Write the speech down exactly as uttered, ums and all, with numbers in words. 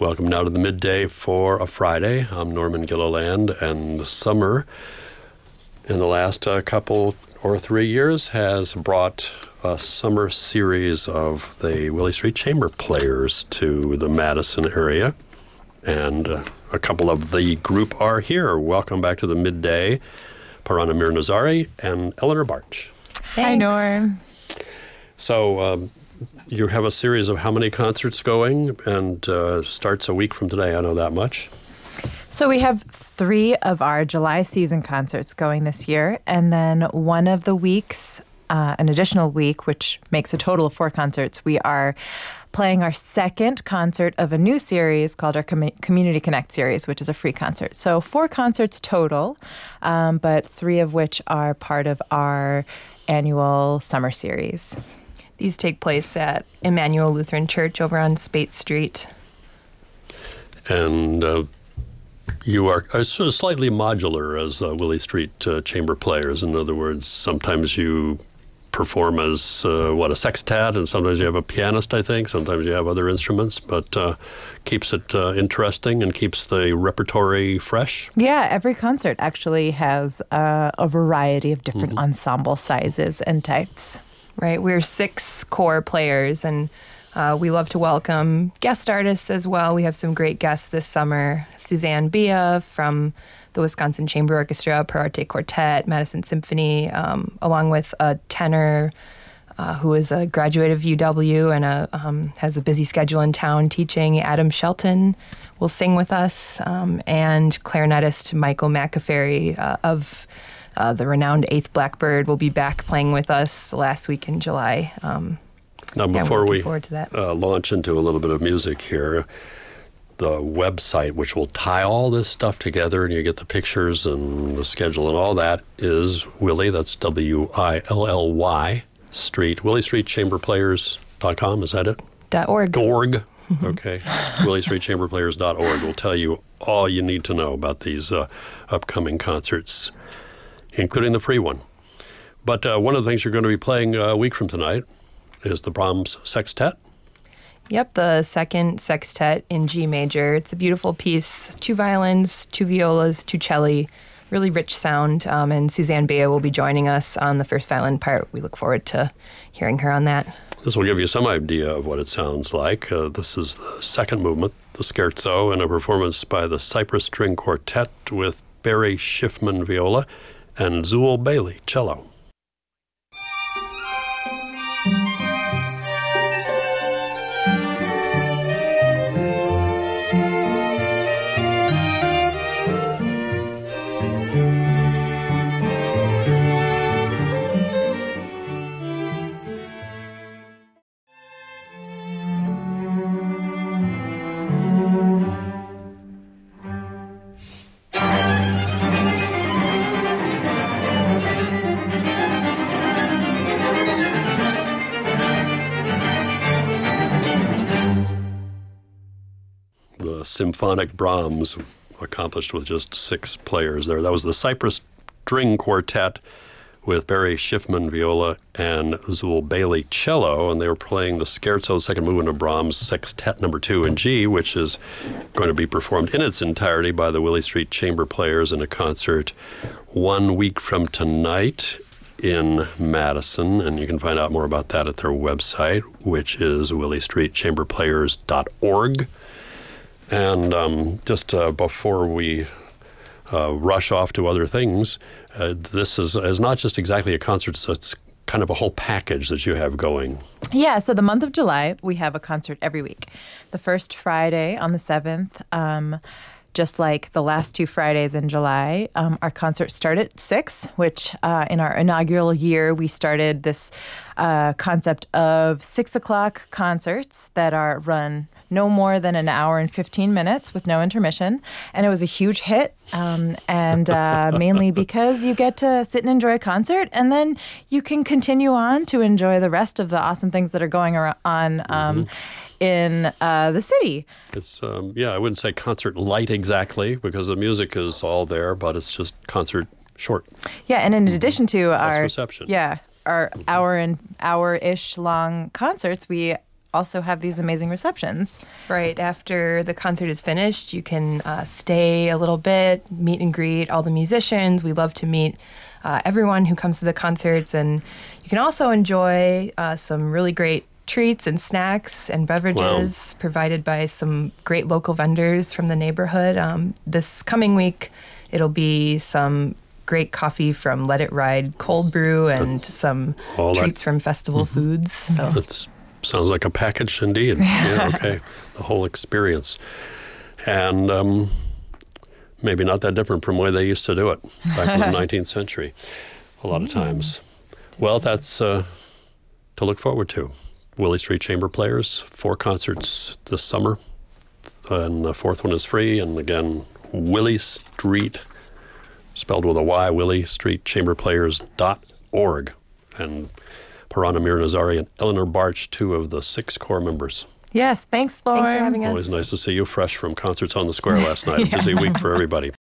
Welcome now to the midday for a Friday. I'm Norman Gilliland, and the summer in the last uh, couple or three years has brought a summer series of the Willie Street Chamber Players to the Madison area. And uh, a couple of the group are here. Welcome back to the midday. Parana Mir-Nazari and Eleanor Barch. Thanks. Hi, Norm. So um, you have a series of how many concerts going, and uh, starts a week from today. I know that much. So we have three of our July season concerts going this year, and then one of the weeks, uh, an additional week, which makes a total of four concerts, we are playing our second concert of a new series called our Com- Community Connect series, which is a free concert. So four concerts total, um, but three of which are part of our annual summer series. These take place at Emmanuel Lutheran Church over on Spate Street. And uh, you are, are sort of slightly modular as uh, Willie Street uh, Chamber Players. In other words, sometimes you perform as, uh, what, a sextet, and sometimes you have a pianist, I think. Sometimes you have other instruments, but uh, keeps it uh, interesting and keeps the repertory fresh. Yeah, every concert actually has uh, a variety of different mm-hmm. ensemble sizes and types. Right, we're six core players, and uh, we love to welcome guest artists as well. We have some great guests this summer. Suzanne Bia from the Wisconsin Chamber Orchestra, Per Arte Quartet, Madison Symphony, um, along with a tenor uh, who is a graduate of U W and a, um, has a busy schedule in town teaching. Adam Shelton will sing with us, um, and clarinetist Michael McAferry uh, of uh, the renowned Eighth Blackbird will be back playing with us the last week in July. Um, now, before yeah, we uh, launch into a little bit of music here, the website, which will tie all this stuff together and you get the pictures and the schedule and all that, is Willie, that's W I L L Y, Street, Willie Street Chamber Players dot com, is that it? Dot .org. Org, okay. Willie Street Chamber Players dot org will tell you all you need to know about these uh, upcoming concerts, including the free one. But uh, one of the things you're going to be playing a week from tonight is the Brahms Sextet. Yep, the second sextet in G major. It's a beautiful piece. Two violins, two violas, two celli, really rich sound. Um, and Suzanne Bea will be joining us on the first violin part. We look forward to hearing her on that. This will give you some idea of what it sounds like. Uh, this is the second movement, the Scherzo, and a performance by the Cypress String Quartet with Barry Schiffman viola and Zool Bailey cello. Symphonic Brahms, accomplished with just six players there. That was the Cypress String Quartet with Barry Schiffman viola and Zool Bailey cello, and they were playing the Scherzo, second movement of Brahms, Sextet number two in G, which is going to be performed in its entirety by the Willie Street Chamber Players in a concert one week from tonight in Madison, and you can find out more about that at their website, which is Willie Street Chamber Players dot org. And um, just uh, before we uh, rush off to other things, uh, this is, is not just exactly a concert, so it's kind of a whole package that you have going. Yeah, so the month of July, we have a concert every week. The first Friday on the seventh, um, just like the last two Fridays in July, um, our concerts start at six, which uh, in our inaugural year, we started this uh, concept of six o'clock concerts that are run no more than an hour and fifteen minutes with no intermission. And it was a huge hit, um, and uh, mainly because you get to sit and enjoy a concert, and then you can continue on to enjoy the rest of the awesome things that are going on um, mm-hmm. in uh, the city. It's, um, yeah, I wouldn't say concert light exactly, because the music is all there, but it's just concert short. Yeah, and in addition to Less our reception. Yeah, our hour and hour-ish long concerts, we also have these amazing receptions. Right. After the concert is finished, you can uh, stay a little bit, meet and greet all the musicians. We love to meet uh, everyone who comes to the concerts. And you can also enjoy uh, some really great treats and snacks and beverages wow. provided by some great local vendors from the neighborhood. Um, this coming week, it'll be some great coffee from Let It Ride Cold Brew and some All treats that. from Festival mm-hmm. Foods. So. That sounds like a package indeed. Yeah, okay. The whole experience. And um, maybe not that different from the way they used to do it back in the nineteenth century, a lot of times. Well, that's uh, to look forward to. Willie Street Chamber Players, four concerts this summer, and the fourth one is free. And again, Willie Street, spelled with a Y, Willie Street Chamber Players dot org. And Purana Mir-Nazari and Eleanor Barch, two of the six core members. Yes, thanks, Lauren. Thanks for having us. Always nice to see you fresh from Concerts on the Square last night. A busy week for everybody.